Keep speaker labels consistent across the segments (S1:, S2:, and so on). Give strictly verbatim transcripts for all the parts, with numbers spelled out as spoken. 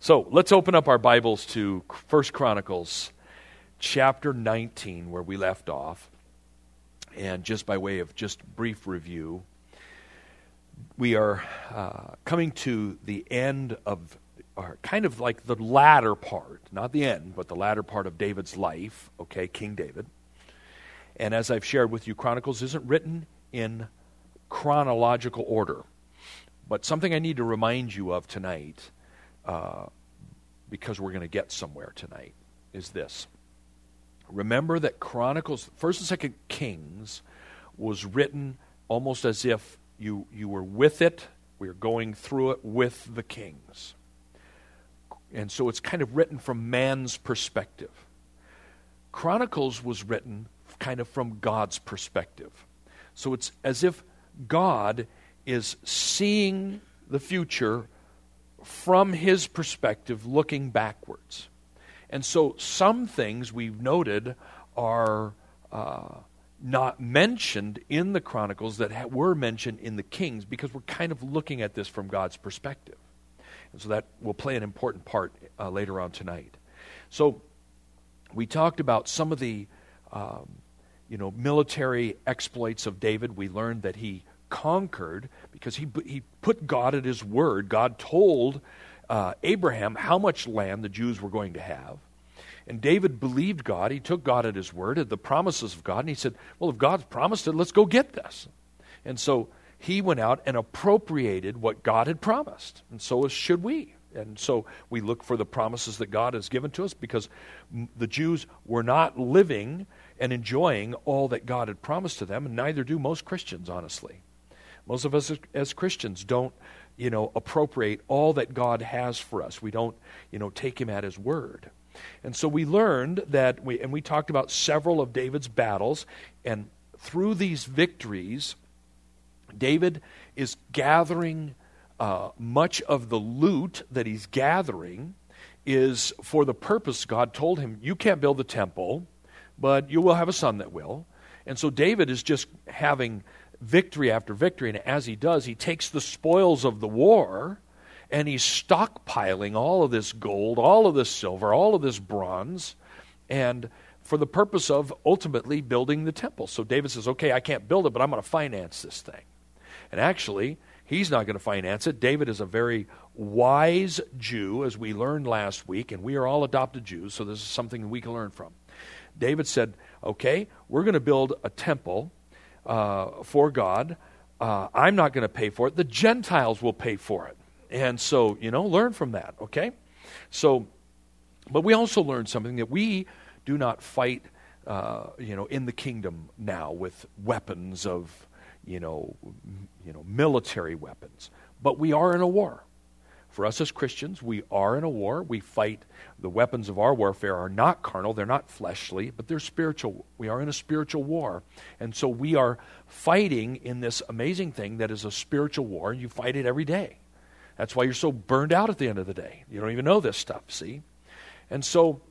S1: So let's open up our Bibles to First Chronicles chapter nineteen, where we left off. And just by way of just brief review, we are uh, coming to the end of, or kind of like the latter part, not the end, but the latter part of David's life, okay, King David. And as I've shared with you, Chronicles isn't written in chronological order. But something I need to remind you of tonight, uh, because we're going to get somewhere tonight, is this. Remember that Chronicles, First and Second Kings, was written almost as if you you were with it. We were going through it with the kings. And so it's kind of written from man's perspective. Chronicles was written kind of from God's perspective. So it's as if God is seeing the future from his perspective, looking backwards. And so some things we've noted are uh, not mentioned in the Chronicles that ha- were mentioned in the Kings, because we're kind of looking at this from God's perspective. And so that will play an important part uh, later on tonight. So we talked about some of the um, you know, military exploits of David. We learned that he conquered because he he put God at his word. God told uh, Abraham how much land the Jews were going to have. And David believed God. He took God at his word, at the promises of God, and he said, well, if God's promised it, let's go get this. And so he went out and appropriated what God had promised. And so should we. And so we look for the promises that God has given to us, because the Jews were not living and enjoying all that God had promised to them, and neither do most Christians, honestly. Most of us as Christians don't, you know, appropriate all that God has for us. We don't, you know, take him at his word. And so we learned that, we and we talked about several of David's battles, and through these victories, David is gathering uh, much of the loot that he's gathering is for the purpose God told him, you can't build the temple, but you will have a son that will. And so David is just having victory after victory, and as he does, he takes the spoils of the war, and he's stockpiling all of this gold, all of this silver, all of this bronze, and for the purpose of ultimately building the temple. So David says, okay, I can't build it, but I'm going to finance this thing. And actually, he's not going to finance it. David is a very wise Jew, as we learned last week, and we are all adopted Jews, so this is something we can learn from. David said, okay, we're going to build a temple Uh, for God. Uh, I'm not going to pay for it. The Gentiles will pay for it. And so, you know, learn from that, okay? So, but we also learned something, that we do not fight, uh, you know, in the kingdom now with weapons of, you know, m- you know, military weapons. But we are in a war. For us as Christians, we are in a war. We fight. The weapons of our warfare are not carnal. They're not fleshly, but they're spiritual. We are in a spiritual war. And so we are fighting in this amazing thing that is a spiritual war, and you fight it every day. That's why you're so burned out at the end of the day. You don't even know this stuff, see? And so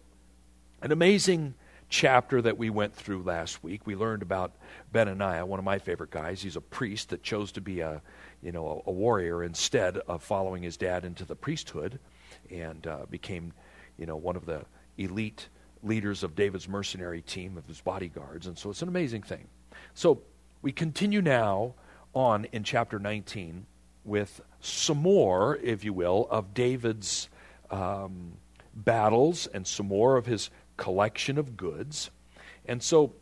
S1: an amazing chapter that we went through last week, we learned about Benaniah, one of my favorite guys. He's a priest that chose to be a you know, a, a warrior instead of following his dad into the priesthood, and uh, became, you know, one of the elite leaders of David's mercenary team of his bodyguards. And so it's an amazing thing. So we continue now on in chapter nineteen with some more, if you will, of David's um, battles and some more of his collection of goods. And so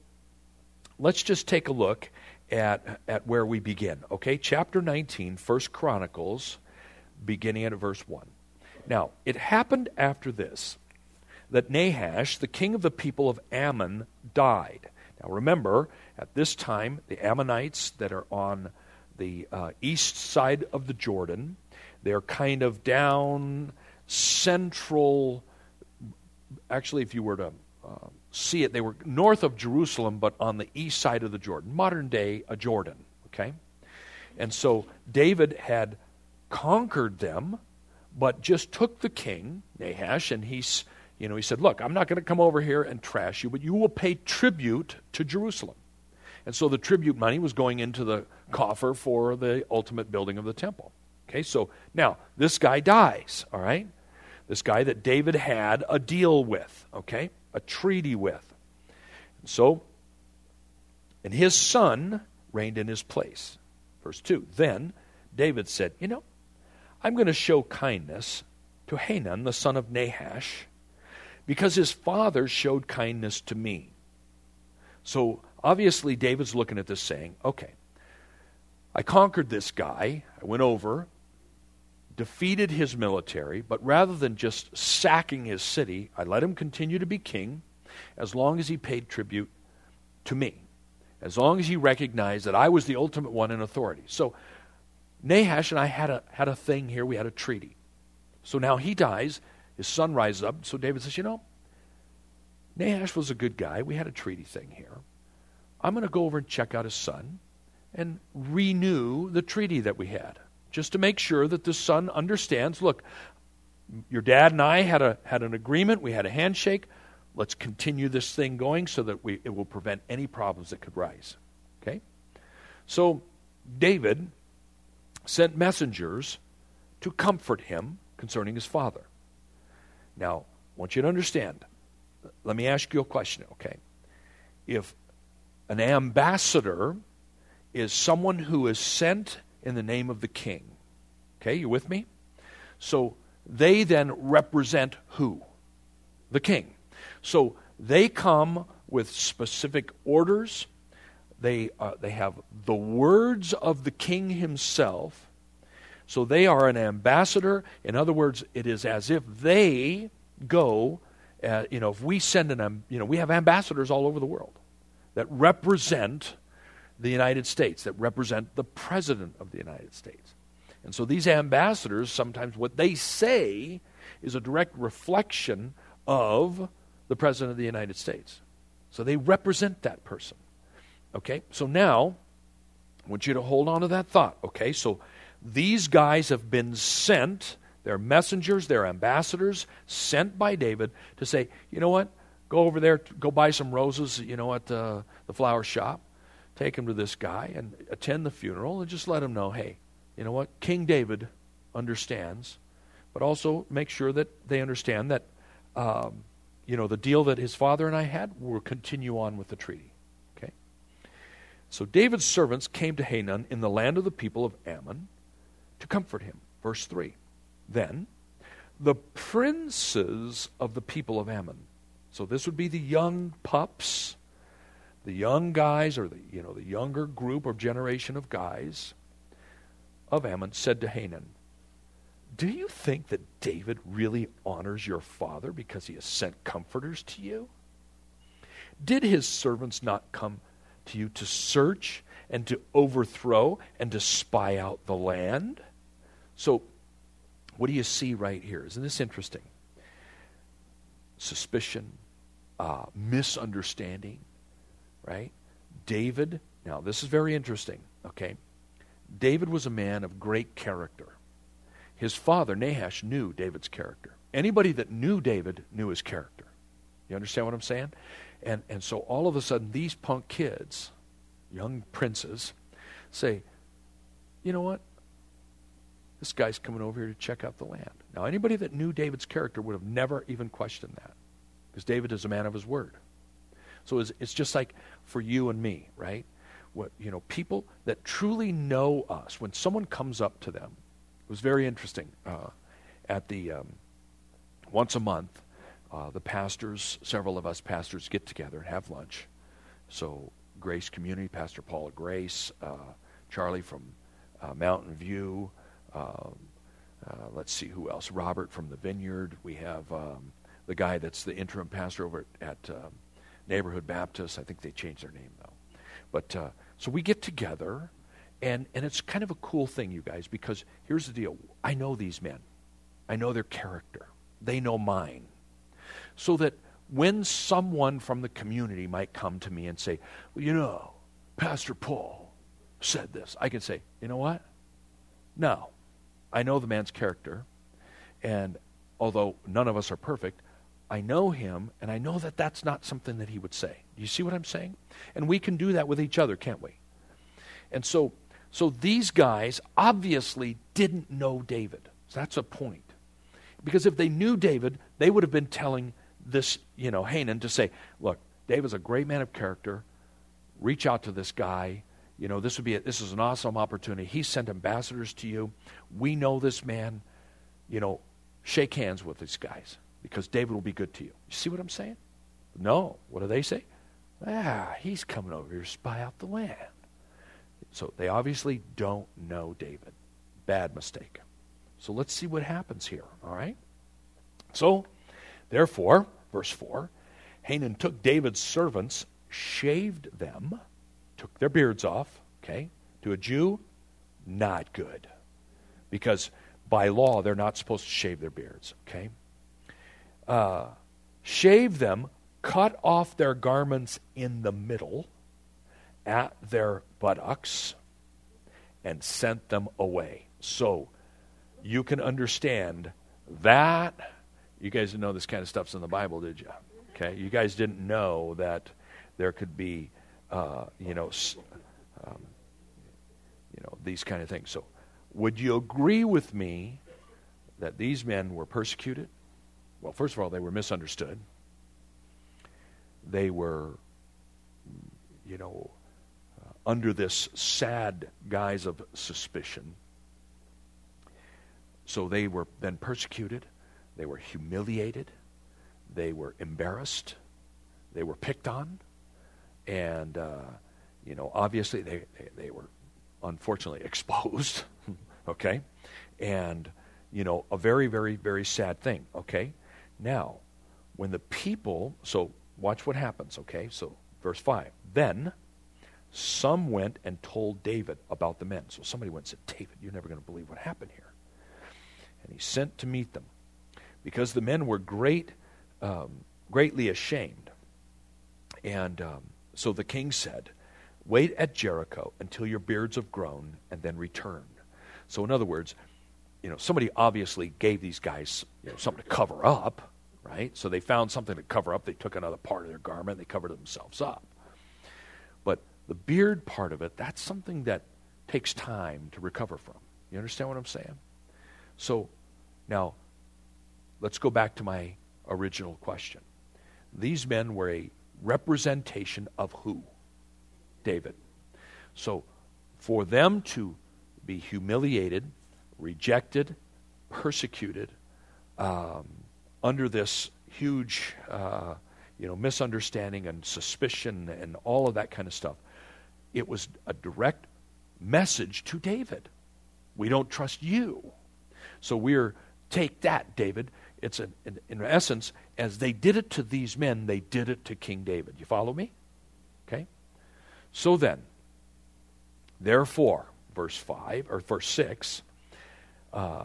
S1: let's just take a look at at where we begin. Okay, chapter nineteen, First Chronicles, beginning at verse one. Now, it happened after this that Nahash, the king of the people of Ammon, died. Now remember, at this time, the Ammonites that are on the uh, east side of the Jordan, they're kind of down central, actually if you were to uh, see it, they were north of Jerusalem, but on the east side of the Jordan, modern day a Jordan, okay? And so David had conquered them, but just took the king, Nahash, and he's, you know, he said, look, I'm not going to come over here and trash you, but you will pay tribute to Jerusalem. And so the tribute money was going into the coffer for the ultimate building of the temple. Okay, so now this guy dies, all right? This guy that David had a deal with, okay? A treaty with. And so, and his son reigned in his place. Verse two, then David said, you know, I'm going to show kindness to Hanun, the son of Nahash, because his father showed kindness to me. So obviously David's looking at this saying, okay, I conquered this guy, I went over, defeated his military, but rather than just sacking his city, I let him continue to be king as long as he paid tribute to me, as long as he recognized that I was the ultimate one in authority. So Nahash and I had a, had a thing here, we had a treaty. So now he dies, his son rises up, so David says, you know, Nahash was a good guy, we had a treaty thing here. I'm going to go over and check out his son and renew the treaty that we had, just to make sure that the son understands, look, your dad and I had a had an agreement, we had a handshake, let's continue this thing going so that we it will prevent any problems that could rise. Okay? So David sent messengers to comfort him concerning his father. Now, I want you to understand, let me ask you a question, okay? If an ambassador is someone who is sent in the name of the king. Okay, you with me? So they then represent who? The king. So they come with specific orders. They uh, they have the words of the king himself. So they are an ambassador. In other words, it is as if they go, uh, you know, if we send an, you know, we have ambassadors all over the world that represent the United States, that represent the President of the United States. And so these ambassadors, sometimes what they say is a direct reflection of the President of the United States. So they represent that person. Okay, so now, I want you to hold on to that thought. Okay, so these guys have been sent, they're messengers, they're ambassadors, sent by David to say, you know what, go over there, go buy some roses, you know, at uh, the flower shop. Take him to this guy and attend the funeral and just let him know, hey, you know what, King David understands, but also make sure that they understand that, um, you know, the deal that his father and I had will continue on with the treaty. Okay? So David's servants came to Hanun in the land of the people of Ammon to comfort him. Verse three. Then the princes of the people of Ammon, so this would be the young pups, the young guys, or the you know the younger group or generation of guys of Ammon, said to Hanun, do you think that David really honors your father because he has sent comforters to you? Did his servants not come to you to search and to overthrow and to spy out the land? So, what do you see right here? Isn't this interesting? Suspicion, uh, misunderstanding. Right? David, now this is very interesting, okay? David was a man of great character. His father, Nahash, knew David's character. Anybody that knew David knew his character. You understand what I'm saying? And and so all of a sudden, these punk kids, young princes, say, you know what? This guy's coming over here to check out the land. Now, anybody that knew David's character would have never even questioned that, because David is a man of his word. So it's, it's just like for you and me, right? What you know, people that truly know us, when someone comes up to them, it was very interesting. Uh, at the um, once a month, uh, the pastors, several of us pastors, get together and have lunch. So Grace Community, Pastor Paula Grace, uh, Charlie from uh, Mountain View. Um, uh, let's see who else. Robert from the Vineyard. We have um, the guy that's the interim pastor over at. at um, Neighborhood Baptist. I think they changed their name, though. But, uh, so we get together, and, and it's kind of a cool thing, you guys, because here's the deal. I know these men. I know their character. They know mine. So that when someone from the community might come to me and say, well, you know, Pastor Paul said this, I can say, you know what? No. I know the man's character, and although none of us are perfect, I know him, and I know that that's not something that he would say. Do you see what I'm saying? And we can do that with each other, can't we? And so, so these guys obviously didn't know David. So that's a point. Because if they knew David, they would have been telling this, you know, Hanan to say, look, David's a great man of character. Reach out to this guy. You know, this would be a, this is an awesome opportunity. He sent ambassadors to you. We know this man. You know, shake hands with these guys because David will be good to you. You see what I'm saying? No. What do they say? Ah, he's coming over here to spy out the land. So they obviously don't know David. Bad mistake. So let's see what happens here, all right? So, therefore, verse four, Hanan took David's servants, shaved them, took their beards off, okay? To a Jew, not good. Because by law, they're not supposed to shave their beards, okay? Uh, shave them, cut off their garments in the middle at their buttocks, and sent them away. So, you can understand that. You guys didn't know this kind of stuff's in the Bible, did you? Okay, you guys didn't know that there could be, uh, you know, um, you know, these kind of things. So, would you agree with me that these men were persecuted? Well, first of all, they were misunderstood. They were, you know, uh, under this sad guise of suspicion. So they were then persecuted. They were humiliated. They were embarrassed. They were picked on. And, uh, you know, obviously they, they, they were unfortunately exposed. Okay? And, you know, a very, very, very sad thing. Okay? Now, when the people, so watch what happens. Okay? So, verse five. Then some went and told David about the men. So somebody went and said, David, you're never going to believe what happened here. And he sent to meet them, because the men were great, um, greatly ashamed. And um, so the king said, wait at Jericho until your beards have grown, and then return. So in other words, you know, somebody obviously gave these guys, you know, something to cover up, right? So they found something to cover up. They took another part of their garment. They covered themselves up. But the beard part of it, that's something that takes time to recover from. You understand what I'm saying? So, now, let's go back to my original question. These men were a representation of who? David. So, for them to be humiliated, rejected, persecuted, um, under this huge, uh, you know, misunderstanding and suspicion and all of that kind of stuff, it was a direct message to David. We don't trust you. So we're, take that, David. It's an, in, in essence, as they did it to these men, they did it to King David. You follow me? Okay? So then, therefore, verse five, or verse six, uh,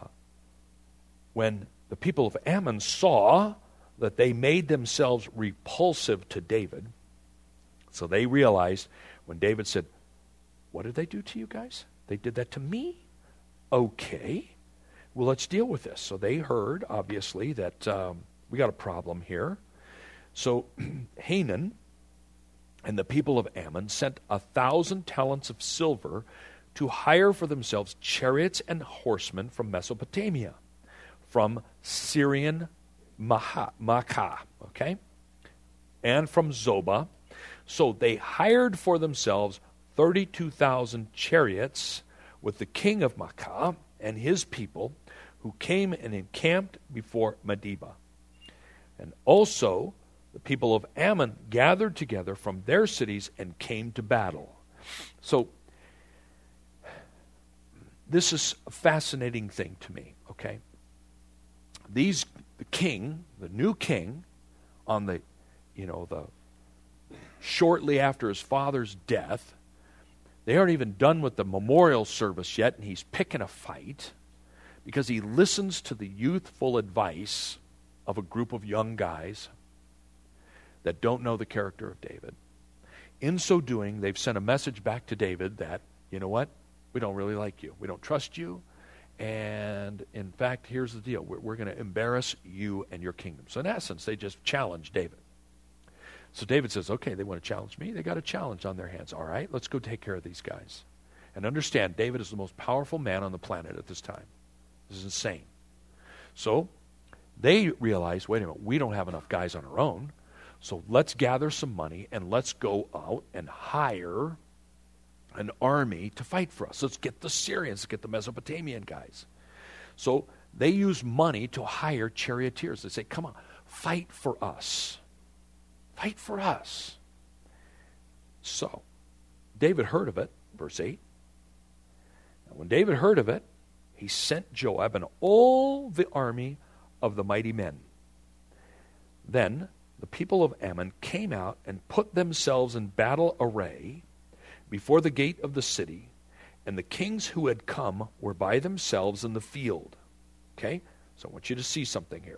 S1: when the people of Ammon saw that they made themselves repulsive to David, so they realized when David said, what did they do to you guys? They did that to me? Okay. Well, let's deal with this. So they heard, obviously, that um, we got a problem here. So Hanan and the people of Ammon sent a thousand talents of silver to hire for themselves chariots and horsemen from Mesopotamia, from Syrian Maha, Makkah, okay, and from Zobah. So they hired for themselves thirty-two thousand chariots with the king of Makkah and his people, who came and encamped before Medeba. And also the people of Ammon gathered together from their cities and came to battle. So this is a fascinating thing to me, okay? These, the king, the new king, on the, you know, the, shortly after his father's death, they aren't even done with the memorial service yet, and he's picking a fight because he listens to the youthful advice of a group of young guys that don't know the character of David. In so doing, they've sent a message back to David that, you know what, we don't really like you. We don't trust you. And in fact, here's the deal. We're, we're going to embarrass you and your kingdom. So in essence, they just challenge David. So David says, okay, they want to challenge me. They got a challenge on their hands. All right, let's go take care of these guys. And understand, David is the most powerful man on the planet at this time. This is insane. So they realized, wait a minute, we don't have enough guys on our own, so let's gather some money and let's go out and hire an army to fight for us. Let's get the Syrians, let's get the Mesopotamian guys. So they use money to hire charioteers. They say, come on, fight for us. Fight for us. So, David heard of it, verse eight. And when David heard of it, he sent Joab and all the army of the mighty men. Then the people of Ammon came out and put themselves in battle array before the gate of the city, and the kings who had come were by themselves in the field. Okay? So I want you to see something here.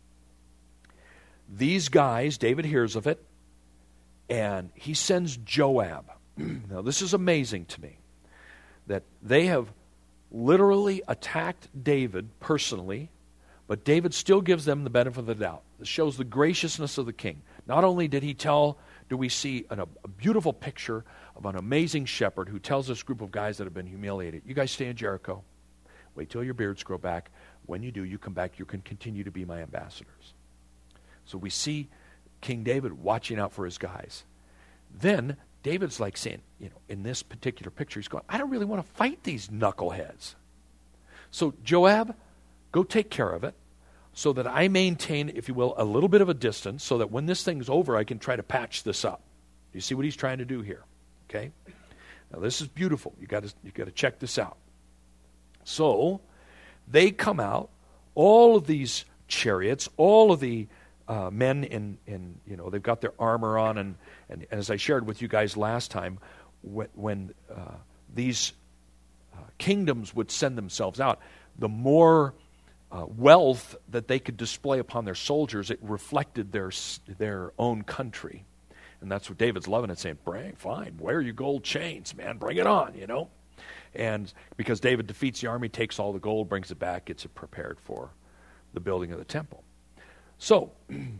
S1: These guys, David hears of it, and he sends Joab. Now this is amazing to me, that they have literally attacked David personally, but David still gives them the benefit of the doubt. This shows the graciousness of the king. Not only did he tell, do we see an, a beautiful picture of an amazing shepherd who tells this group of guys that have been humiliated, you guys stay in Jericho. Wait till your beards grow back. When you do, you come back, you can continue to be my ambassadors. So we see King David watching out for his guys. Then David's like saying, you know, in this particular picture, he's going, I don't really want to fight these knuckleheads. So Joab, go take care of it so that I maintain, if you will, a little bit of a distance so that when this thing's over, I can try to patch this up. You see what he's trying to do here? Okay? Now this is beautiful. You got to you got to check this out. So they come out, all of these chariots, all of the uh, men in, in, you know, they've got their armor on, and, and, and as I shared with you guys last time, when, when uh, these uh, kingdoms would send themselves out, the more uh, wealth that they could display upon their soldiers, it reflected their their own country. And that's what David's loving it, saying, bring, fine, wear your gold chains, man, bring it on, you know. And because David defeats the army, takes all the gold, brings it back, gets it prepared for the building of the temple. So,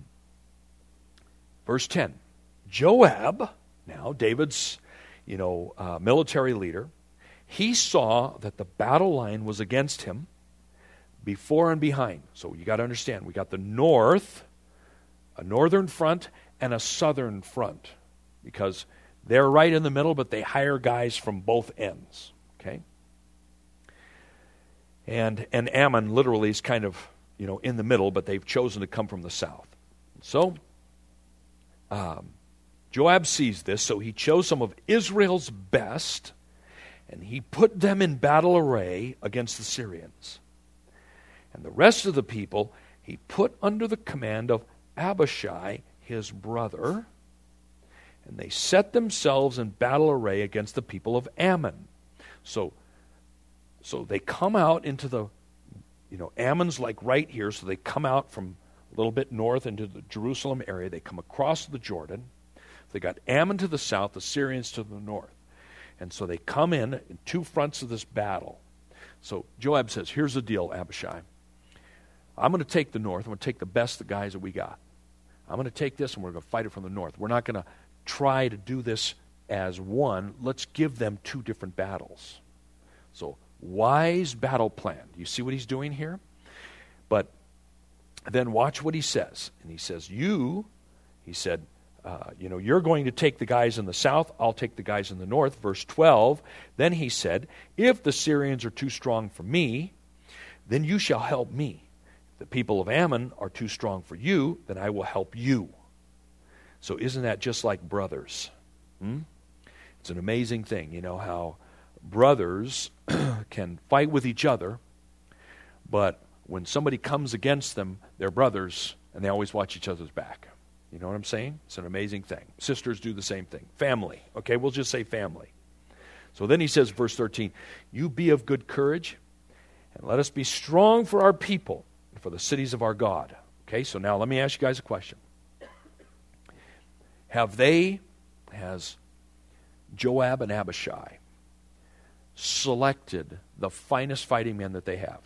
S1: verse ten, Joab, now David's, you know, uh, military leader, he saw that the battle line was against him before and behind. So you got to understand, we got the north, a northern front, and a southern front, because they're right in the middle, but they hire guys from both ends. Okay? And and Ammon literally is kind of, you know, in the middle, but they've chosen to come from the south. So, um, Joab sees this, so he chose some of Israel's best, and he put them in battle array against the Syrians. And the rest of the people he put under the command of Abishai, his brother, and they set themselves in battle array against the people of Ammon. So, so they come out into the, you know, Ammon's like right here, so they come out from a little bit north into the Jerusalem area. They come across the Jordan. They got Ammon to the south, the Syrians to the north. And so they come in in two fronts of this battle. So Joab says, here's the deal, Abishai. I'm going to take the north. I'm going to take the best of the guys that we got. I'm going to take this and we're going to fight it from the north. We're not going to try to do this as one. Let's give them two different battles. So, wise battle plan. You see what he's doing here? But then watch what he says. And he says, you, he said, uh, you know, you're going to take the guys in the south. I'll take the guys in the north. Verse twelve, then he said, if the Syrians are too strong for me, then you shall help me. If the people of Ammon are too strong for you, then I will help you. So isn't that just like brothers? Hmm? It's an amazing thing, you know, how brothers can fight with each other, but when somebody comes against them, they're brothers, and they always watch each other's back. You know what I'm saying? It's an amazing thing. Sisters do the same thing. Family. Okay, we'll just say family. So then he says, verse thirteen, you be of good courage, and let us be strong for our people and for the cities of our God. Okay, so now let me ask you guys a question. Have they, has Joab and Abishai selected the finest fighting men that they have?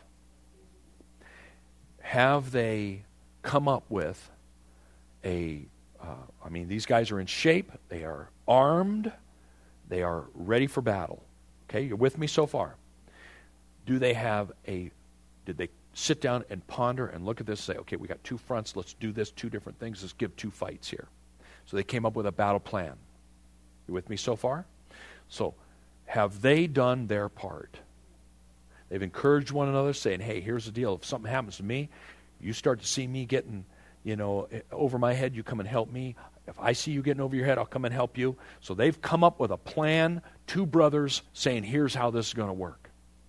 S1: Have they come up with a, uh, I mean, these guys are in shape, they are armed, they are ready for battle. Okay, you're with me so far? Do they have a, did they sit down and ponder and look at this and say, okay, we got two fronts. Let's do this, two different things. Let's give two fights here. So they came up with a battle plan. You with me so far? So have they done their part? They've encouraged one another, saying, hey, here's the deal. If something happens to me, you start to see me getting, you know, over my head, you come and help me. If I see you getting over your head, I'll come and help you. So they've come up with a plan, two brothers saying, here's how this is going to work.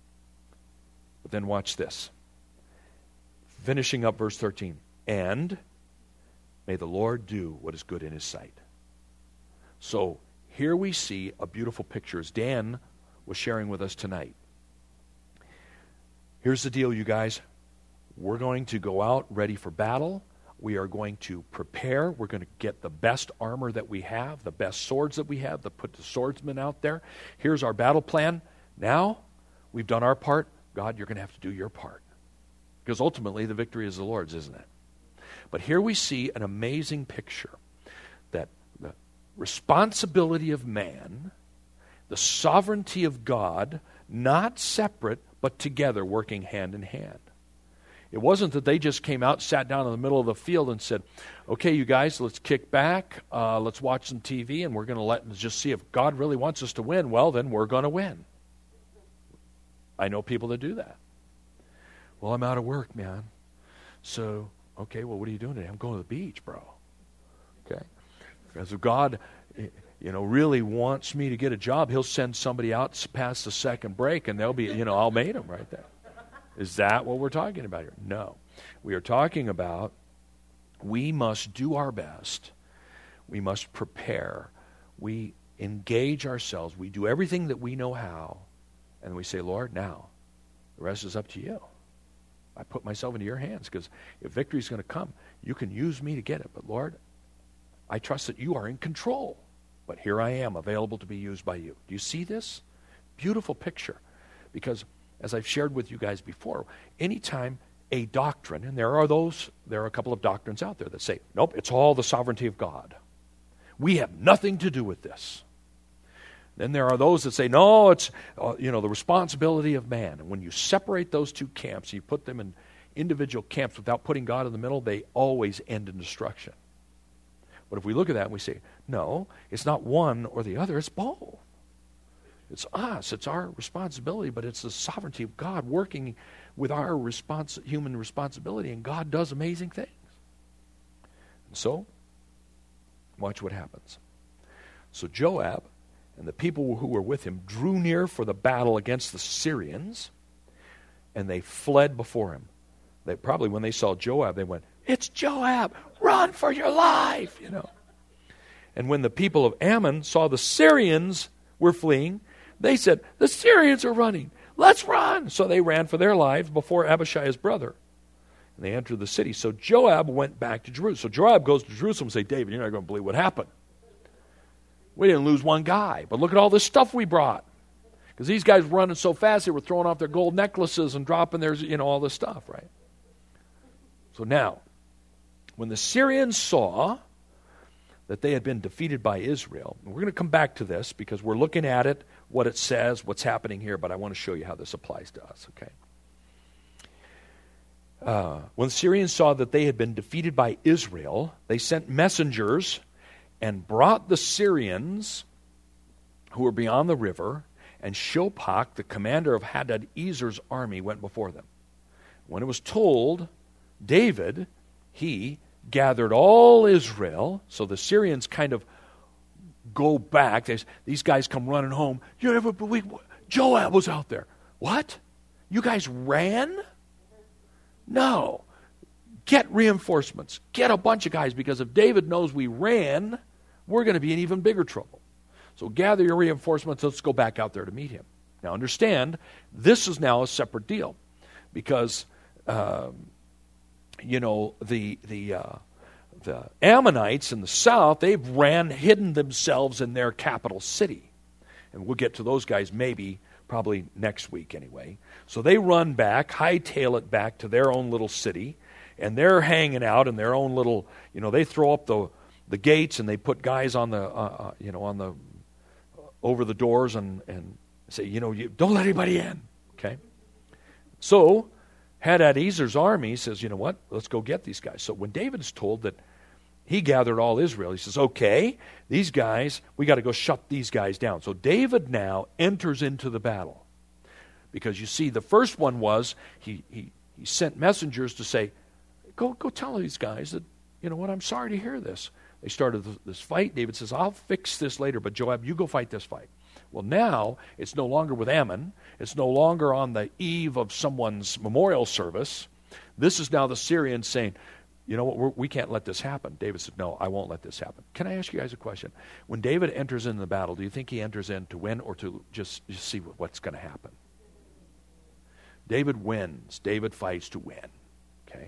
S1: But then watch this. Finishing up verse thirteen. And may the Lord do what is good in his sight. So here we see a beautiful picture, as Dan was sharing with us tonight. Here's the deal, you guys. We're going to go out ready for battle. We are going to prepare. We're going to get the best armor that we have, the best swords that we have, to put the swordsmen out there. Here's our battle plan. Now, we've done our part. God, you're going to have to do your part. Because ultimately, the victory is the Lord's, isn't it? But here we see an amazing picture that the responsibility of man, the sovereignty of God, not separate, but together, working hand in hand. It wasn't that they just came out, sat down in the middle of the field and said, okay, you guys, let's kick back, uh, let's watch some T V, and we're going to let just see if God really wants us to win. Well, then we're going to win. I know people that do that. Well, I'm out of work, man. So, okay, well, what are you doing today? I'm going to the beach, bro. Okay? Because if God, you know, really wants me to get a job, he'll send somebody out past the second break, and they'll be, you know, I'll meet them right there. Is that what we're talking about here? No. We are talking about we must do our best. We must prepare. We engage ourselves. We do everything that we know how. And we say, Lord, now, the rest is up to you. I put myself into your hands, because if victory is going to come, you can use me to get it. But Lord, I trust that you are in control. But here I am, available to be used by you. Do you see this? Beautiful picture. Because as I've shared with you guys before, anytime a doctrine, and there are those, there are a couple of doctrines out there that say, nope, it's all the sovereignty of God. We have nothing to do with this. Then there are those that say, no, it's uh, you know the responsibility of man. And when you separate those two camps, you put them in individual camps without putting God in the middle, they always end in destruction. But if we look at that and we say, no, it's not one or the other, it's both. It's us, it's our responsibility, but it's the sovereignty of God working with our respons- human responsibility, and God does amazing things. And so, watch what happens. So Joab and the people who were with him drew near for the battle against the Syrians, and they fled before him. They probably, when they saw Joab, they went, it's Joab, run for your life, you know. And when the people of Ammon saw the Syrians were fleeing, they said, the Syrians are running, let's run. So they ran for their lives before Abishai, his brother. And they entered the city. So Joab went back to Jerusalem. So Joab goes to Jerusalem and says, David, you're not going to believe what happened. We didn't lose one guy, but look at all this stuff we brought. Because these guys were running so fast, they were throwing off their gold necklaces and dropping their, you know, all this stuff, right? So now, when the Syrians saw that they had been defeated by Israel, and we're going to come back to this because we're looking at it, what it says, what's happening here, but I want to show you how this applies to us, okay? Uh, when the Syrians saw that they had been defeated by Israel, they sent messengers and brought the Syrians who were beyond the river, and Shobach, the commander of Hadad-Ezer's army, went before them. When it was told David, he gathered all Israel, so the Syrians kind of go back. There's, these guys come running home. You never believe what? Joab was out there. What? You guys ran? No. Get reinforcements. Get a bunch of guys, because if David knows we ran, we're going to be in even bigger trouble. So gather your reinforcements. Let's go back out there to meet him. Now understand, this is now a separate deal, because um, you know the the uh, the Ammonites in the south, they've ran, hidden themselves in their capital city, and we'll get to those guys maybe probably next week anyway. So they run back, hightail it back to their own little city, and they're hanging out in their own little. You know, they throw up the the gates and they put guys on the uh, uh, you know on the uh, over the doors and and say, you know, you don't let anybody in. Okay, so Hadadezer's army says, you know what, let's go get these guys. So when David is told that he gathered all Israel, he says, okay, these guys, we got to go shut these guys down. So David now enters into the battle. Because you see, the first one was, he, he, he sent messengers to say, go, go tell these guys that, you know what, I'm sorry to hear this. They started this fight. David says, I'll fix this later, but Joab, you go fight this fight. Well, now it's no longer with Ammon. It's no longer on the eve of someone's memorial service. This is now the Syrians saying, you know what, we're, we can't let this happen. David said, no, I won't let this happen. Can I ask you guys a question? When David enters into the battle, do you think he enters in to win or to just, just see what, what's going to happen? David wins. David fights to win. Okay?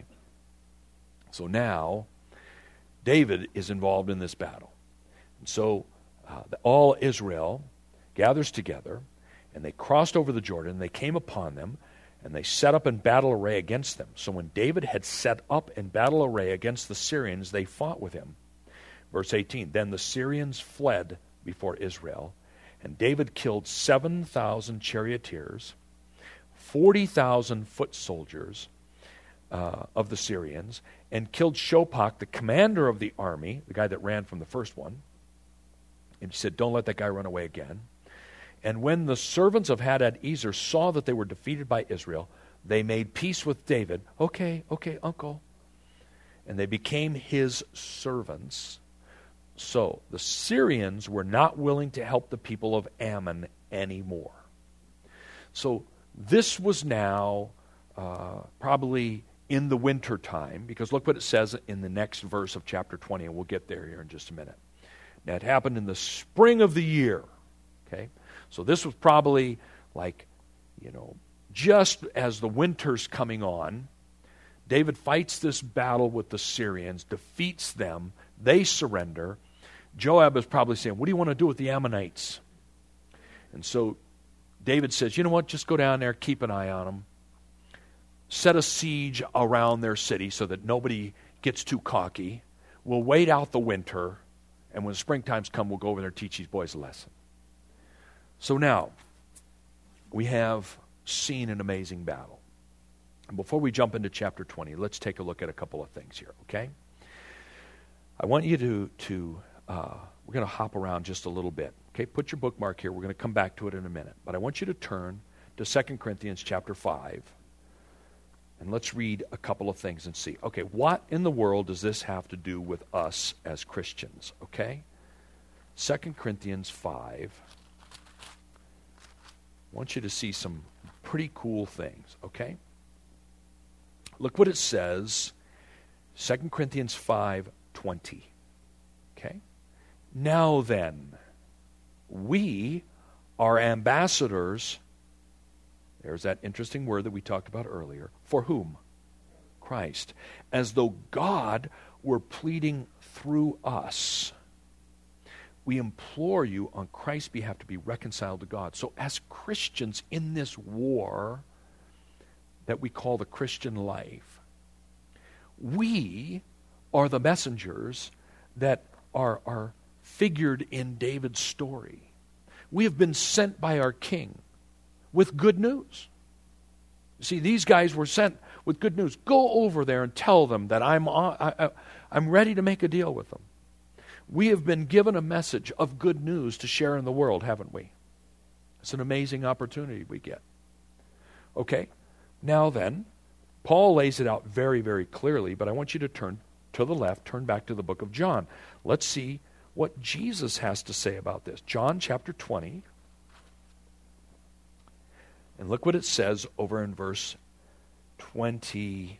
S1: So now, David is involved in this battle. And so uh, all Israel gathers together, and they crossed over the Jordan, they came upon them, and they set up in battle array against them. So when David had set up in battle array against the Syrians, they fought with him. Verse eighteen, then the Syrians fled before Israel, and David killed seven thousand charioteers, forty thousand foot soldiers uh, of the Syrians, and killed Shophach, the commander of the army, the guy that ran from the first one. And he said, don't let that guy run away again. And when the servants of Hadadezer saw that they were defeated by Israel, they made peace with David. Okay, okay, uncle. And they became his servants. So the Syrians were not willing to help the people of Ammon anymore. So this was now uh, probably in the winter time, because look what it says in the next verse of chapter twenty, and we'll get there here in just a minute. Now, it happened in the spring of the year. Okay? So this was probably like, you know, just as the winter's coming on. David fights this battle with the Syrians, defeats them, they surrender. Joab is probably saying, what do you want to do with the Ammonites? And so David says, you know what, just go down there, keep an eye on them. Set a siege around their city so that nobody gets too cocky. We'll wait out the winter, and when springtime's come, we'll go over there and teach these boys a lesson. So now, we have seen an amazing battle. And before we jump into chapter twenty, let's take a look at a couple of things here, okay? I want you to, to uh, we're going to hop around just a little bit. Okay, put your bookmark here. We're going to come back to it in a minute. But I want you to turn to Second Corinthians chapter five. And let's read a couple of things and see. Okay, what in the world does this have to do with us as Christians? Okay? Second Corinthians five. I want you to see some pretty cool things, okay? Look what it says, Second Corinthians five twenty. Okay? Now then, we are ambassadors. There's that interesting word that we talked about earlier. For whom? Christ. As though God were pleading through us. We implore you on Christ's behalf to be reconciled to God. So as Christians in this war that we call the Christian life, we are the messengers that are, are figured in David's story. We have been sent by our king with good news. See, these guys were sent with good news. Go over there and tell them that I'm, I, I, I'm ready to make a deal with them. We have been given a message of good news to share in the world, haven't we? It's an amazing opportunity we get. Okay, now then, Paul lays it out very, very clearly, but I want you to turn to the left, turn back to the book of John. Let's see what Jesus has to say about this. John chapter twenty. And look what it says over in verse twenty-one.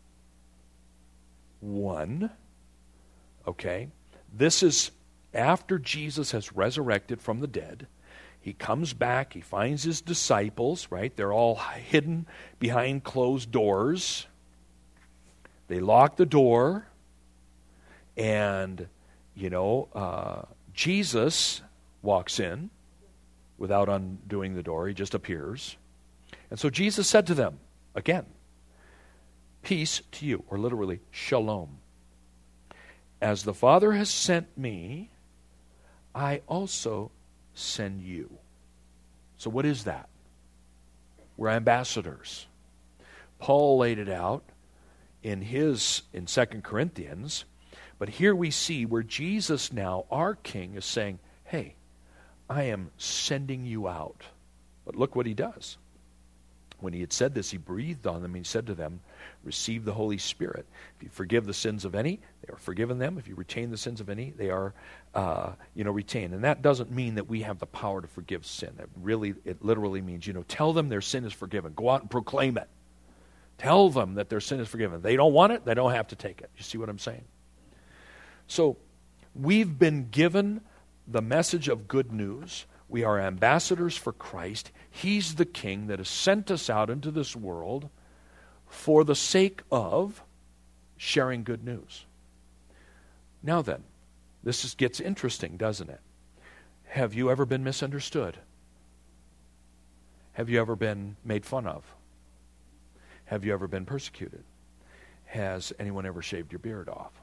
S1: Okay? This is after Jesus has resurrected from the dead. He comes back, he finds his disciples, right? They're all hidden behind closed doors. They lock the door, and, you know, uh, Jesus walks in without undoing the door. He just appears. And so Jesus said to them, again, peace to you, or literally, shalom. As the Father has sent me, I also send you. So what is that? We're ambassadors. Paul laid it out in his in Second Corinthians. But here we see where Jesus now, our King, is saying, hey, I am sending you out. But look what he does. When he had said this, he breathed on them and he said to them, receive the Holy Spirit. If you forgive the sins of any, they are forgiven them. If you retain the sins of any, they are uh, you know, retained. And that doesn't mean that we have the power to forgive sin. It really, it literally means, you know, tell them their sin is forgiven. Go out and proclaim it. Tell them that their sin is forgiven. They don't want it, they don't have to take it. You see what I'm saying? So, we've been given the message of good news. We are ambassadors for Christ. He's the King that has sent us out into this world for the sake of sharing good news. Now then, this is, gets interesting, doesn't it? Have you ever been misunderstood? Have you ever been made fun of? Have you ever been persecuted? Has anyone ever shaved your beard off?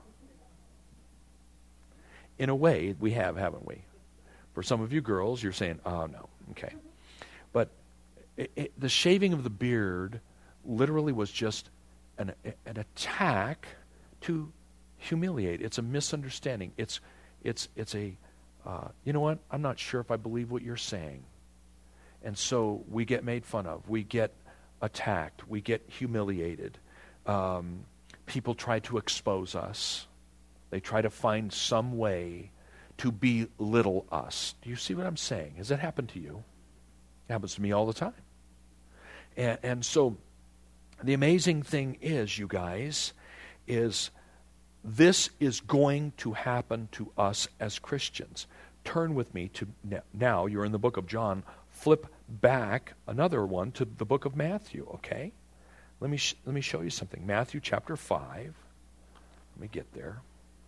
S1: In a way, we have, haven't we? For some of you girls, you're saying, oh, no, okay. But it, it, the shaving of the beard literally was just an, an attack to humiliate. It's a misunderstanding. It's, it's, it's a, uh, you know what? I'm not sure if I believe what you're saying. And so we get made fun of. We get attacked. We get humiliated. Um, people try to expose us. They try to find some way to belittle us. Do you see what I'm saying? Has that happened to you? It happens to me all the time. And, and so the amazing thing is, you guys, is this is going to happen to us as Christians. Turn with me to, now you're in the book of John, flip back another one to the book of Matthew, okay? Let me, sh- let me show you something. Matthew chapter five. Let me get there.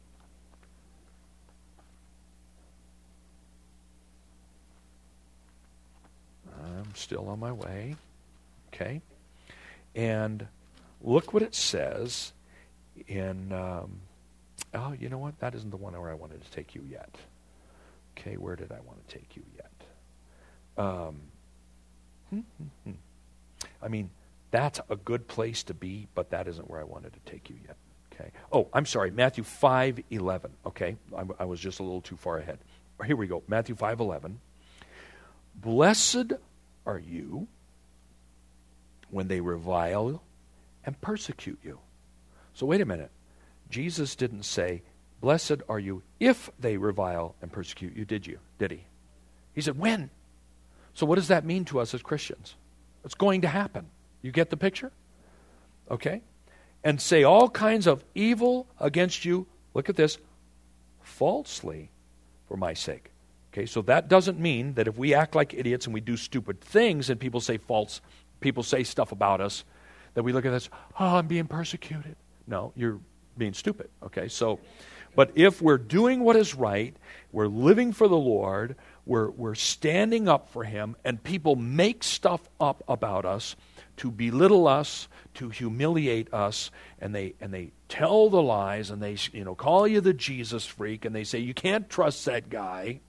S1: I'm still on my way. Okay? And look what it says in, um, oh, you know what? That isn't the one where I wanted to take you yet. Okay, where did I want to take you yet? Um, hmm, hmm, hmm. I mean, that's a good place to be, but that isn't where I wanted to take you yet. Okay. Oh, I'm sorry, Matthew five eleven. Okay, I, I was just a little too far ahead. Here we go, Matthew five eleven. Blessed are you when they revile and persecute you. So wait a minute. Jesus didn't say, blessed are you if they revile and persecute you, did you? Did he? He said, when? So what does that mean to us as Christians? It's going to happen. You get the picture? Okay? And say all kinds of evil against you, look at this, falsely for my sake. Okay, so that doesn't mean that if we act like idiots and we do stupid things and people say false, people say stuff about us, that we look at this, oh, I'm being persecuted. No, you're being stupid. Okay, so, but if we're doing what is right, we're living for the Lord, we're, we're standing up for Him, and people make stuff up about us to belittle us, to humiliate us, and they and they tell the lies, and they you know call you the Jesus freak, and they say you can't trust that guy.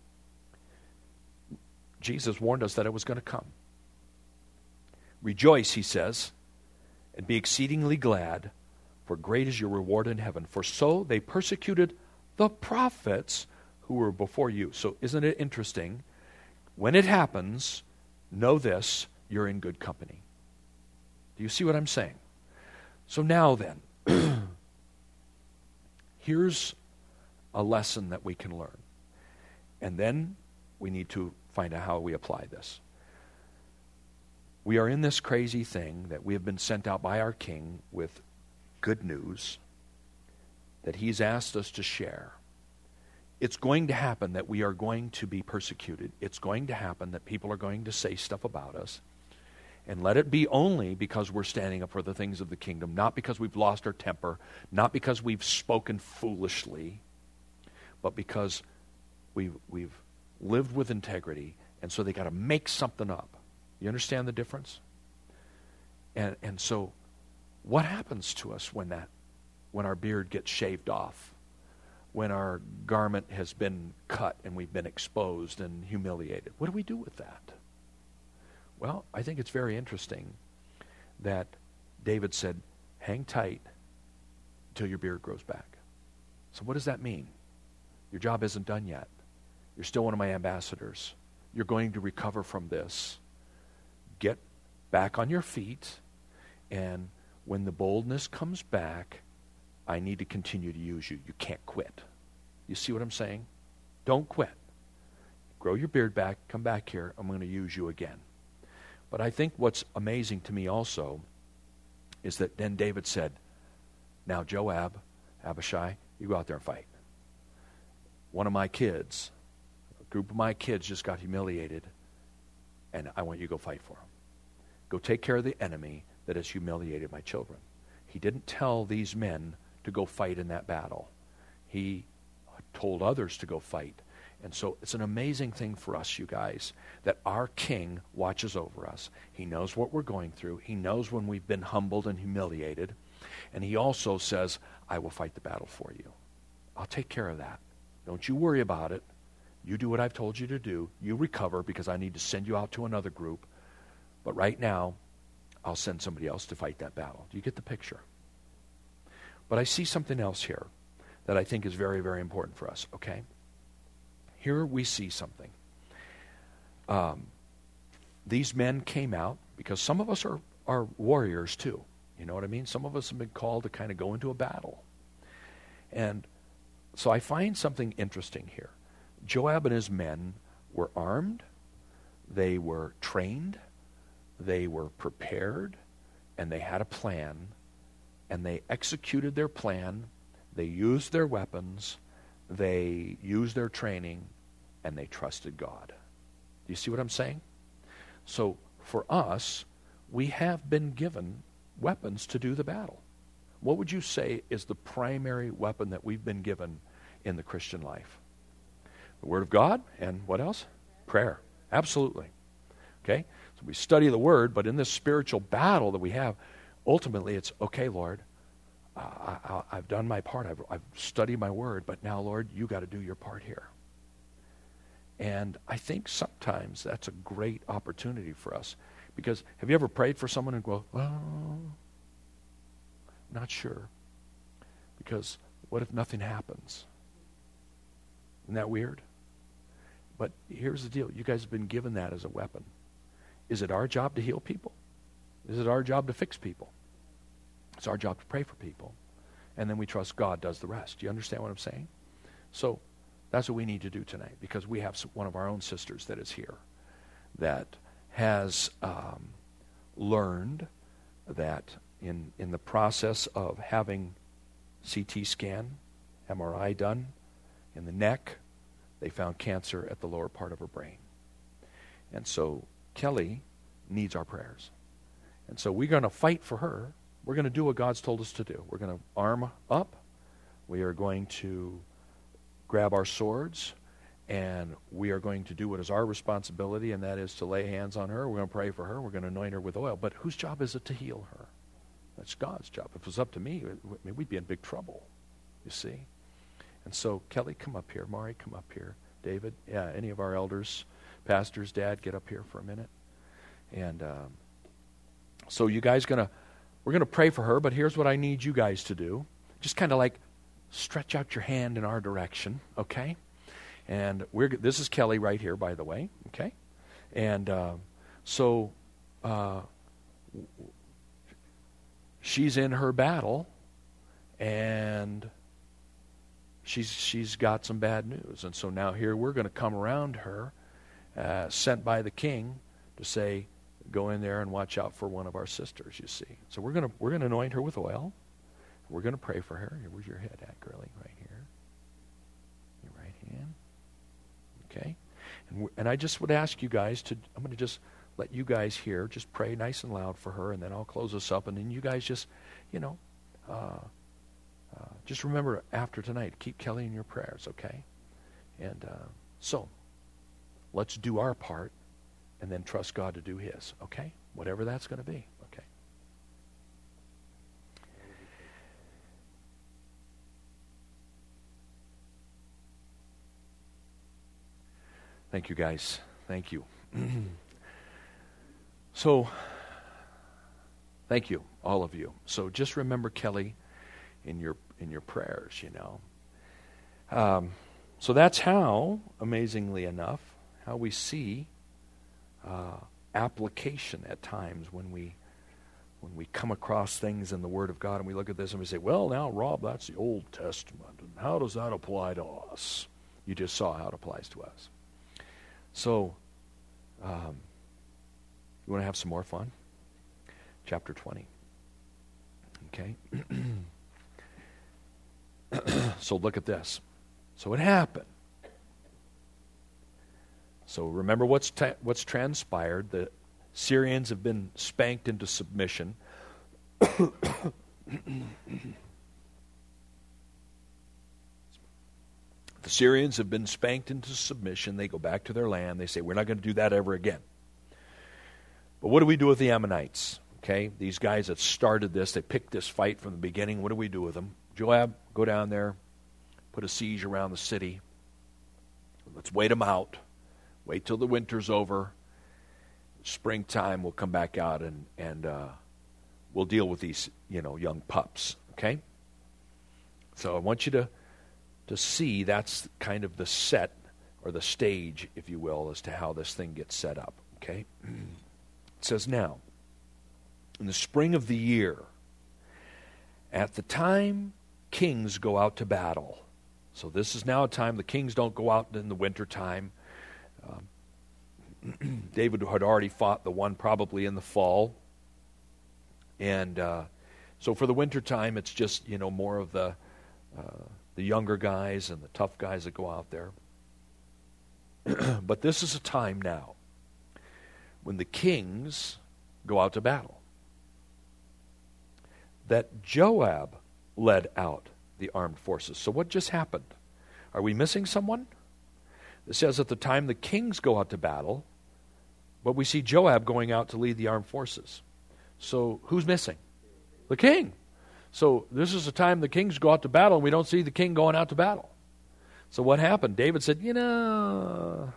S1: Jesus warned us that it was going to come. Rejoice, he says, and be exceedingly glad, for great is your reward in heaven. For so they persecuted the prophets who were before you. So isn't it interesting? When it happens, know this, you're in good company. Do you see what I'm saying? So now then, here's a lesson that we can learn. And then we need to find out how we apply this. We are in this crazy thing that we have been sent out by our King with good news that He's asked us to share. It's going to happen that we are going to be persecuted. It's going to happen that people are going to say stuff about us. And let it be only because we're standing up for the things of the kingdom, not because we've lost our temper, not because we've spoken foolishly, but because we've, we've lived with integrity, and so they got to make something up. You understand the difference? And and so what happens to us when that when our beard gets shaved off? When our garment has been cut and we've been exposed and humiliated? What do we do with that? Well, I think it's very interesting that David said, hang tight until your beard grows back. So what does that mean? Your job isn't done yet. You're still one of my ambassadors. You're going to recover from this. Get back on your feet, and when the boldness comes back, I need to continue to use you. You can't quit. You see what I'm saying? Don't quit. Grow your beard back. Come back here. I'm going to use you again. But I think what's amazing to me also is that then David said, now Joab, Abishai, you go out there and fight. One of my kids, a group of my kids just got humiliated, and I want you to go fight for them. Go take care of the enemy that has humiliated my children. He didn't tell these men to go fight in that battle. He told others to go fight. And so it's an amazing thing for us, you guys, that our King watches over us. He knows what we're going through. He knows when we've been humbled and humiliated. And he also says, I will fight the battle for you. I'll take care of that. Don't you worry about it. You do what I've told you to do. You recover because I need to send you out to another group. But right now, I'll send somebody else to fight that battle. Do you get the picture? But I see something else here that I think is very, very important for us, okay? Here we see something. Um, these men came out because some of us are, are warriors too. You know what I mean? Some of us have been called to kind of go into a battle. And so I find something interesting here. Joab and his men were armed, they were trained, they were prepared, and they had a plan, and they executed their plan, they used their weapons, they used their training, and they trusted God. Do you see what I'm saying? So for us, we have been given weapons to do the battle. What would you say is the primary weapon that we've been given in the Christian life? The Word of God, and what else? Prayer. Absolutely. Okay? So we study the Word, but in this spiritual battle that we have, ultimately it's, okay, Lord, uh, I, I've done my part. I've, I've studied my Word, but now, Lord, you got to do your part here. And I think sometimes that's a great opportunity for us. Because have you ever prayed for someone and go, well, not sure. Because what if nothing happens? Isn't that weird? But here's the deal. You guys have been given that as a weapon. Is it our job to heal people? Is it our job to fix people? It's our job to pray for people. And then we trust God does the rest. Do you understand what I'm saying? So that's what we need to do tonight, because we have one of our own sisters that is here that has um, learned that in, in the process of having C T scan, M R I done in the neck, they found cancer at the lower part of her brain. And so Kelly needs our prayers. And so we're going to fight for her. We're going to do what God's told us to do. We're going to arm up. We are going to grab our swords, and we are going to do what is our responsibility, and that is to lay hands on her. We're going to pray for her. We're going to anoint her with oil. But whose job is it to heal her? That's God's job. If it was up to me, we'd be in big trouble, you see. And so, Kelly, come up here. Mari, come up here. David, yeah, any of our elders, pastors, Dad, get up here for a minute. And um, so you guys going to, we're going to pray for her, but here's what I need you guys to do. Just kind of like stretch out your hand in our direction, okay? And we're this is Kelly right here, by the way, okay? And uh, so uh, she's in her battle, and she's she's got some bad news. And so now here we're going to come around her, uh, sent by the king, to say, go in there and watch out for one of our sisters, you see. So we're going to we're going to anoint her with oil. We're going to pray for her. Where's your head at, girlie? Right here. Your right hand. Okay. And, and I just would ask you guys to, I'm going to just let you guys here, just pray nice and loud for her, and then I'll close us up. And then you guys just, you know, uh, uh, just remember after tonight, keep Kelly in your prayers, okay? And uh, so, let's do our part, and then trust God to do his, okay? Whatever that's going to be, okay? Thank you, guys. Thank you. So, Thank you, all of you. So just remember Kelly in your in your prayers, you know. Um, so that's how, amazingly enough, how we see uh, application at times when we when we come across things in the Word of God and we look at this and we say, well, now, Rob, that's the Old Testament, and how does that apply to us? You just saw how it applies to us. So, um, you want to have some more fun? Chapter twenty. Okay? So look at this. So it happened. So remember what's ta- what's transpired. The Syrians have been spanked into submission. The Syrians have been spanked into submission. They go back to their land. They say, we're not going to do that ever again. But what do we do with the Ammonites? Okay, these guys that started this, they picked this fight from the beginning. What do we do with them? Joab, go down there, put a siege around the city. Let's wait them out. Wait till the winter's over. Springtime, we'll come back out and and uh, we'll deal with these, you know, young pups. Okay. So I want you to to see that's kind of the set or the stage, if you will, as to how this thing gets set up. Okay. It says now, in the spring of the year, at the time kings go out to battle. So this is now a time the kings don't go out in the winter time. Um, David had already fought the one probably in the fall. And uh, so for the winter time, it's just, you know, more of the uh, the younger guys and the tough guys that go out there. But this is a time now when the kings go out to battle. That Joab led out the armed forces. So what just happened? Are we missing someone? It says at the time the kings go out to battle, but we see Joab going out to lead the armed forces. So who's missing? The king. So this is the time the kings go out to battle, and we don't see the king going out to battle. So what happened? David said, you know,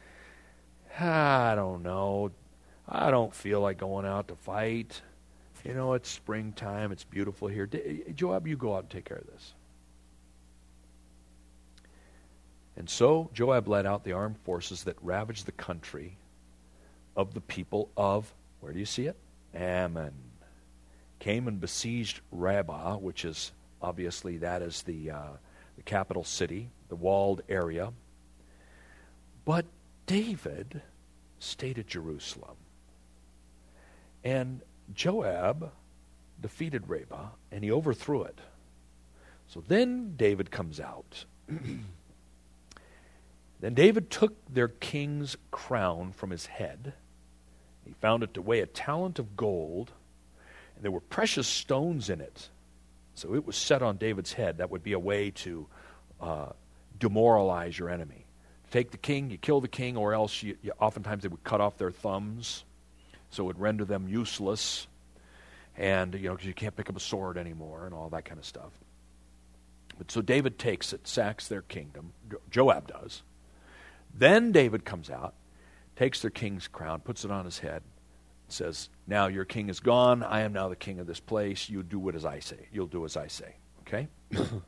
S1: I don't know. I don't feel like going out to fight. You know, it's springtime. It's beautiful here. Joab, you go out and take care of this. And so Joab led out the armed forces that ravaged the country of the people of, where do you see it? Ammon. Came and besieged Rabbah, which is, obviously, that is the, uh, the capital city, the walled area. But David stayed at Jerusalem. And Joab defeated Rabbah, and he overthrew it. So then David comes out. Then David took their king's crown from his head. He found it to weigh a talent of gold, and there were precious stones in it. So it was set on David's head. That would be a way to uh, demoralize your enemy. Take the king, you kill the king, or else you, you, oftentimes they would cut off their thumbs, so it would render them useless, and you know, because you can't pick up a sword anymore and all that kind of stuff. But so David takes it, sacks their kingdom. Jo- Joab does. Then David comes out, takes their king's crown, puts it on his head, says, now your king is gone. I am now the king of this place. You do what as I say. You'll do as I say. Okay? And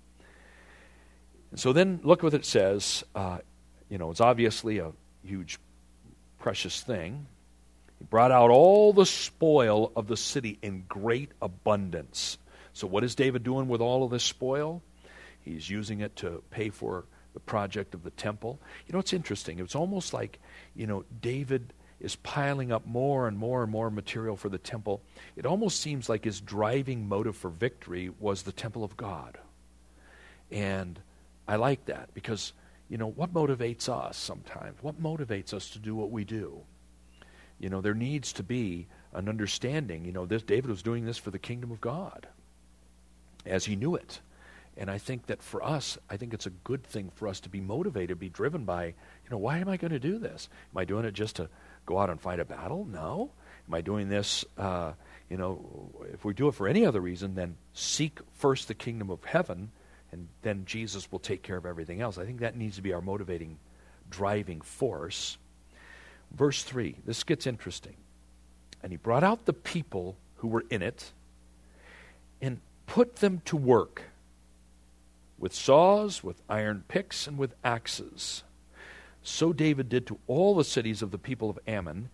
S1: so then look what it says. Uh, you know, it's obviously a huge, precious thing. He brought out all the spoil of the city in great abundance. So what is David doing with all of this spoil? He's using it to pay for the project of the temple. You know, it's interesting. It's almost like, you know, David is piling up more and more and more material for the temple. It almost seems like his driving motive for victory was the temple of God. And I like that because, you know, what motivates us sometimes? What motivates us to do what we do? You know, there needs to be an understanding. You know, this David was doing this for the kingdom of God as he knew it. And I think that for us, I think it's a good thing for us to be motivated, be driven by, you know, why am I going to do this? Am I doing it just to go out and fight a battle? No. Am I doing this, uh, you know, if we do it for any other reason, then seek first the kingdom of heaven, and then Jesus will take care of everything else. I think that needs to be our motivating, driving force. Verse three, this gets interesting. And he brought out the people who were in it and put them to work with saws, with iron picks, and with axes. So David did to all the cities of the people of Ammon.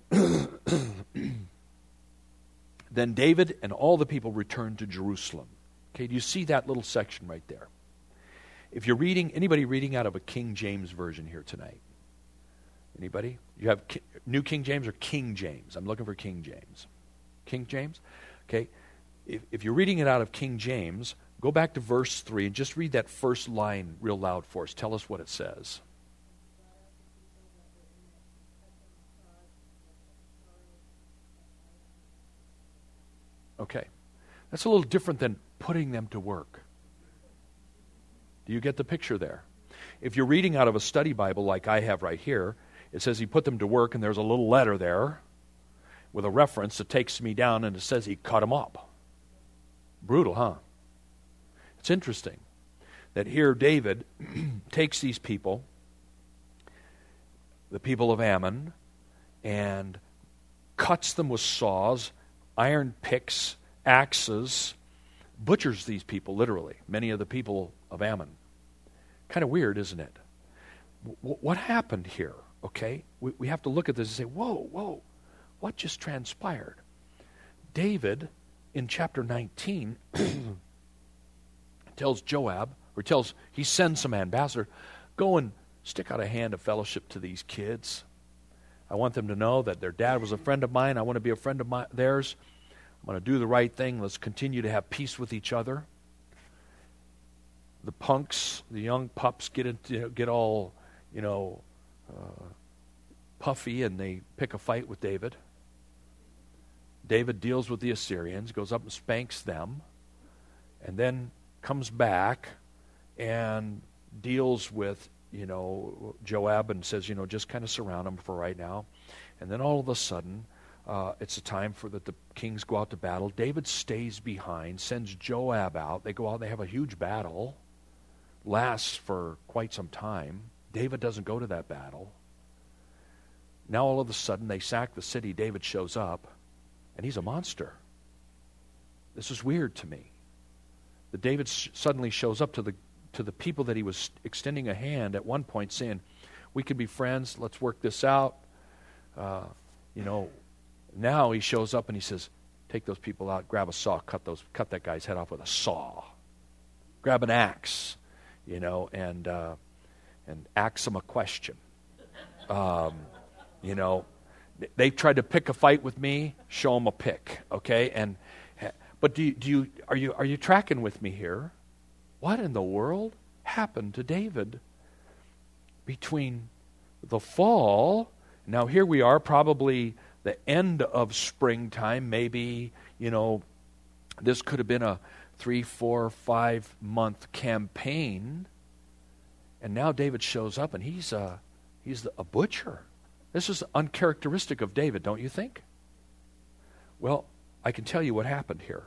S1: Then David and all the people returned to Jerusalem. Okay, do you see that little section right there? If you're reading, anybody reading out of a King James version here tonight? Anybody? You have Ki- New King James or King James? I'm looking for King James. King James? Okay. If, if you're reading it out of King James, go back to verse three and just read that first line real loud for us. Tell us what it says. Okay. That's a little different than putting them to work. Do you get the picture there? If you're reading out of a study Bible like I have right here, it says he put them to work, and there's a little letter there with a reference that takes me down, and it says he cut them up. Brutal, huh? It's interesting that here David takes these people, the people of Ammon, and cuts them with saws, iron picks, axes, butchers these people, literally, many of the people of Ammon. Kind of weird, isn't it? W- what happened here, okay? We, we have to look at this and say, whoa, whoa, what just transpired? David, in chapter nineteen, tells Joab, or tells, he sends some ambassador, go and stick out a hand of fellowship to these kids. I want them to know that their dad was a friend of mine. I want to be a friend of my, theirs. I'm going to do the right thing. Let's continue to have peace with each other. The punks, the young pups get into, get all, you know, uh, puffy, and they pick a fight with David. David deals with the Assyrians, goes up and spanks them, and then comes back and deals with, you know, Joab and says, you know, just kind of surround them for right now. And then all of a sudden, uh, it's a time for that the kings go out to battle. David stays behind, sends Joab out. They go out, they have a huge battle, lasts for quite some time. David doesn't go to that battle. Now all of a sudden, they sack the city. David shows up, and he's a monster. This is weird to me. That David s- suddenly shows up to the to the people that he was extending a hand at one point, saying, we could be friends, let's work this out. Uh, you know, now he shows up and he says, take those people out, grab a saw, cut those, cut that guy's head off with a saw. Grab an axe, you know, and uh, and ask him a question. Um, you know, they tried to pick a fight with me, show them a pick, okay? And but do you, do you are you are you tracking with me here? What in the world happened to David between the fall? Now here we are, probably the end of springtime. Maybe, you know, this could have been a three, four, five month campaign. And now David shows up, and he's a, he's a butcher. This is uncharacteristic of David, don't you think? Well, I can tell you what happened here.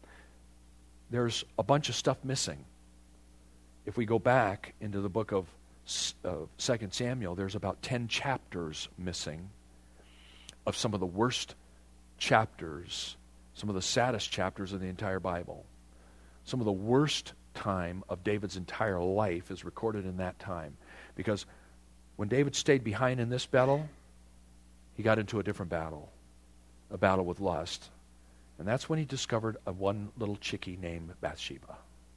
S1: There's a bunch of stuff missing. If we go back into the book of uh, Second Samuel, there's about ten chapters missing of some of the worst chapters, some of the saddest chapters of the entire Bible. Some of the worst time of David's entire life is recorded in that time. Because when David stayed behind in this battle, he got into a different battle, a battle with lust. And that's when he discovered a one little chickie named Bathsheba.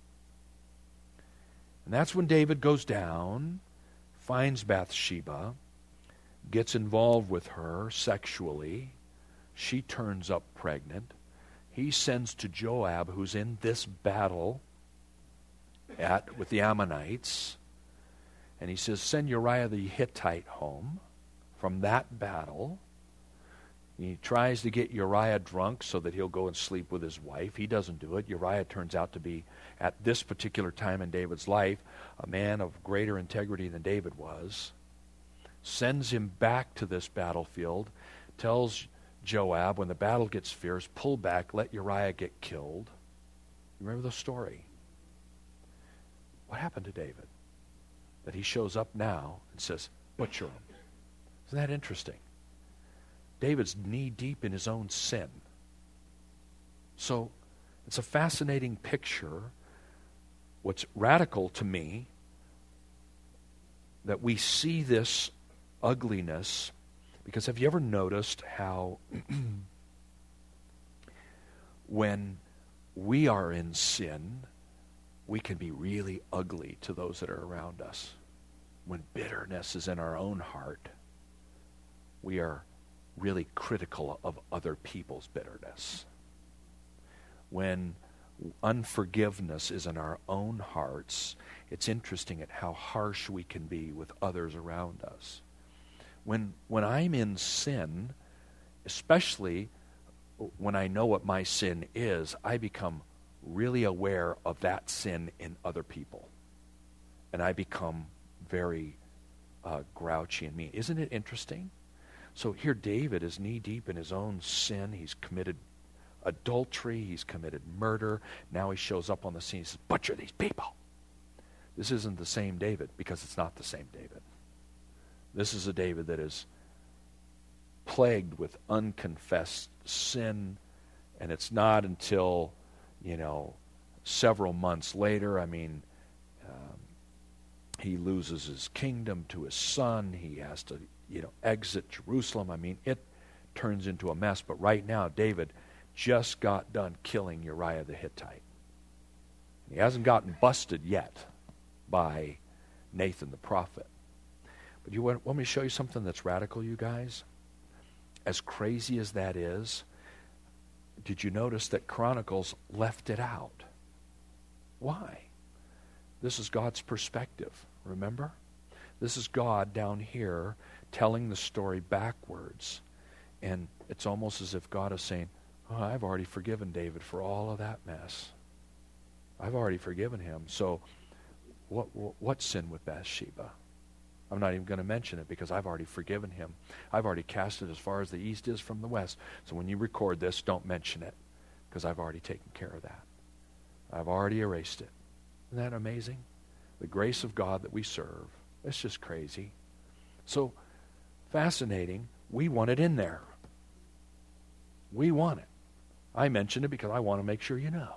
S1: And that's when David goes down, finds Bathsheba, gets involved with her sexually. She turns up pregnant. He sends to Joab, who's in this battle at with the Ammonites, and he says, send Uriah the Hittite home from that battle. He tries to get Uriah drunk so that he'll go and sleep with his wife. He doesn't do it. Uriah turns out to be, at this particular time in David's life, a man of greater integrity than David was. Sends him back to this battlefield, tells Joab, when the battle gets fierce, pull back, let Uriah get killed. You remember the story? What happened to David? That he shows up now and says, butcher him. Isn't that interesting? David's knee deep in his own sin. So it's a fascinating picture. What's radical to me, that we see this ugliness, because have you ever noticed how when we are in sin, we can be really ugly to those that are around us. When bitterness is in our own heart, we are really critical of other people's bitterness. When unforgiveness is in our own hearts, it's interesting at how harsh we can be with others around us. When when I'm in sin, especially when I know what my sin is, I become really aware of that sin in other people. And I become very uh, grouchy and mean. Isn't it interesting? So here David is knee-deep in his own sin. He's committed adultery. He's committed murder. Now he shows up on the scene and says, butcher these people. This isn't the same David, because it's not the same David. This is a David that is plagued with unconfessed sin, and it's not until, you know, several months later, I mean, um, he loses his kingdom to his son. He has to, you know, exit Jerusalem. I mean, it turns into a mess. But right now, David just got done killing Uriah the Hittite. He hasn't gotten busted yet by Nathan the prophet. But you want, want me to show you something that's radical, you guys? As crazy as that is, did you notice that Chronicles left it out? Why? This is God's perspective, remember? This is God down here telling the story backwards. And it's almost as if God is saying, oh, I've already forgiven David for all of that mess. I've already forgiven him. So what, what, what sin with Bathsheba? I'm not even going to mention it because I've already forgiven him. I've already cast it as far as the east is from the west. So when you record this, don't mention it because I've already taken care of that. I've already erased it. Isn't that amazing? The grace of God that we serve. It's just crazy. So fascinating. We want it in there. We want it. I mention it because I want to make sure you know.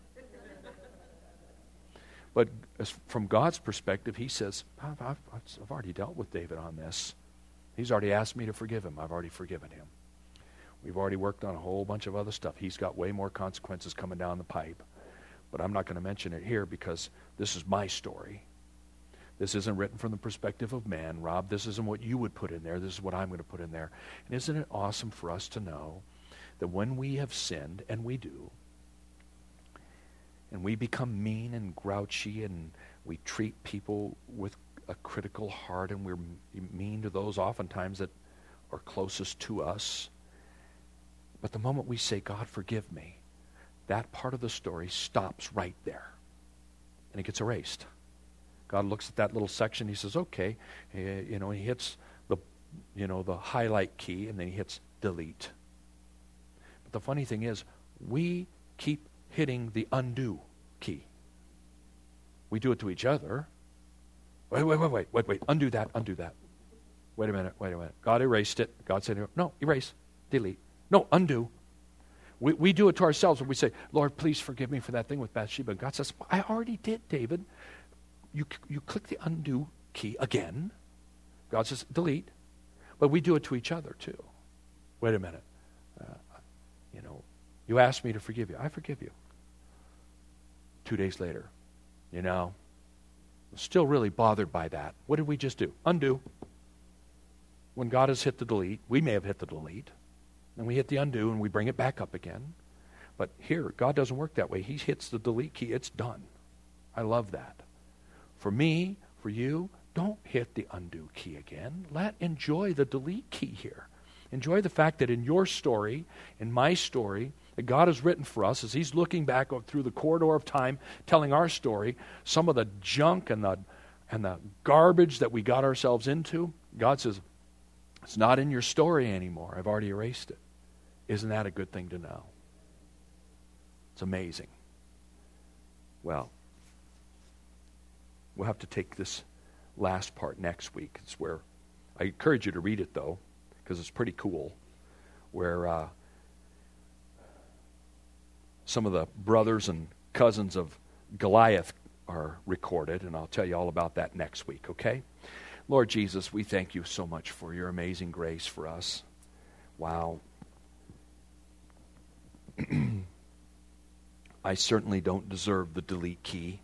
S1: But as from God's perspective, he says, I've, I've, I've already dealt with David on this. He's already asked me to forgive him. I've already forgiven him. We've already worked on a whole bunch of other stuff. He's got way more consequences coming down the pipe. But I'm not going to mention it here because this is my story. This isn't written from the perspective of man. Rob, this isn't what you would put in there. This is what I'm going to put in there. And isn't it awesome for us to know that when we have sinned, and we do, and we become mean and grouchy and we treat people with a critical heart and we're mean to those oftentimes that are closest to us. But the moment we say, God, forgive me, that part of the story stops right there. And it gets erased. God looks at that little section. He says, okay. Uh, you know, he hits the, you know, the highlight key and then he hits delete. But the funny thing is, we keep hitting the undo key. We do it to each other. Wait, wait, wait, wait, wait, wait. Undo that, undo that. Wait a minute, wait a minute. God erased it. God said, no, erase, delete. No, undo. We we do it to ourselves when we say, Lord, please forgive me for that thing with Bathsheba. And God says, I already did, David. You, you click the undo key again. God says, delete. But we do it to each other too. Wait a minute. Uh, you know, you asked me to forgive you. I forgive you. Two days later, you know, I'm still really bothered by that. What did we just do? Undo. When God has hit the delete, we may have hit the delete, and we hit the undo, and we bring it back up again. But here, God doesn't work that way. He hits the delete key. It's done. I love that. For me, for you, don't hit the undo key again. Let enjoy the delete key here. Enjoy the fact that in your story, in my story, that God has written for us as he's looking back through the corridor of time, telling our story, some of the junk and the and the garbage that we got ourselves into, God says, it's not in your story anymore. I've already erased it. Isn't that a good thing to know? It's amazing. Well, we'll have to take this last part next week. It's where, I encourage you to read it though, because it's pretty cool, where uh, some of the brothers and cousins of Goliath are recorded, and I'll tell you all about that next week, okay? Lord Jesus, we thank you so much for your amazing grace for us. Wow. I certainly don't deserve the delete key.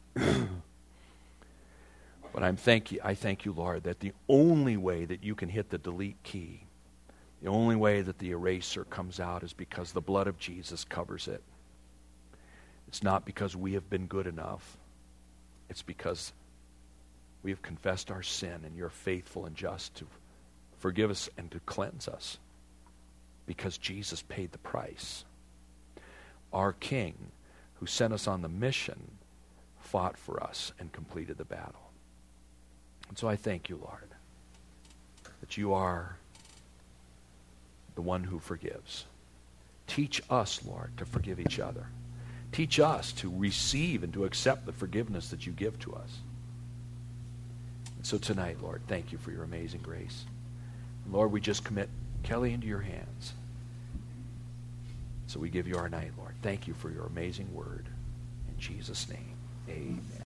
S1: But I'm thank you, I thank you, Lord, that the only way that you can hit the delete key, the only way that the eraser comes out is because the blood of Jesus covers it. It's not because we have been good enough. It's because we have confessed our sin, and you're faithful and just to forgive us and to cleanse us because Jesus paid the price. Our King, who sent us on the mission, fought for us and completed the battle. And so I thank you, Lord, that you are the one who forgives. Teach us, Lord, to forgive each other. Teach us to receive and to accept the forgiveness that you give to us. And so tonight, Lord, thank you for your amazing grace. And Lord, we just commit Kelly into your hands. So we give you our night, Lord. Thank you for your amazing word. In Jesus' name, amen.